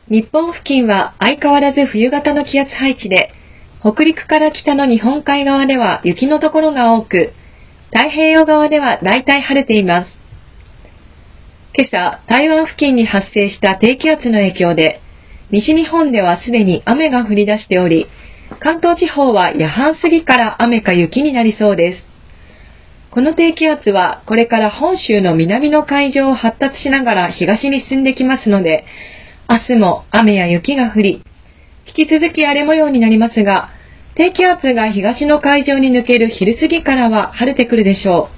日本付近は相変わらず冬型の気圧配置で、北陸から北の日本海側では雪のところが多く、太平洋側では大体晴れています。今朝、台湾付近に発生した低気圧の影響で、西日本ではすでに雨が降り出しており、関東地方は夜半過ぎから雨か雪になりそうです。この低気圧はこれから本州の南の海上を発達しながら東に進んできますので、明日も雨や雪が降り、引き続き荒れ模様になりますが、低気圧が東の海上に抜ける昼過ぎからは晴れてくるでしょ